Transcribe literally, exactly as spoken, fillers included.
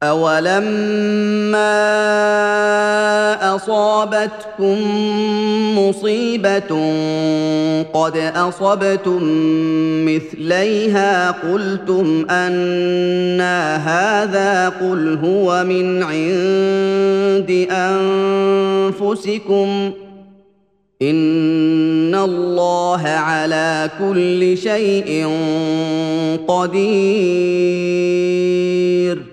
أَوَلَمَّا أَصَابَتْكُم مُّصِيبَةٌ قَدْ أَصَبْتُم مِّثْلَيْهَا قُلْتُمْ أَنَّىٰ هَٰذَا ۖ قُلْ هُوَ مِنْ عِندِ أَنفُسِكُمْ ۗ إِنَّ اللَّهَ عَلَىٰ كُلِّ شَيْءٍ قَدِيرٌ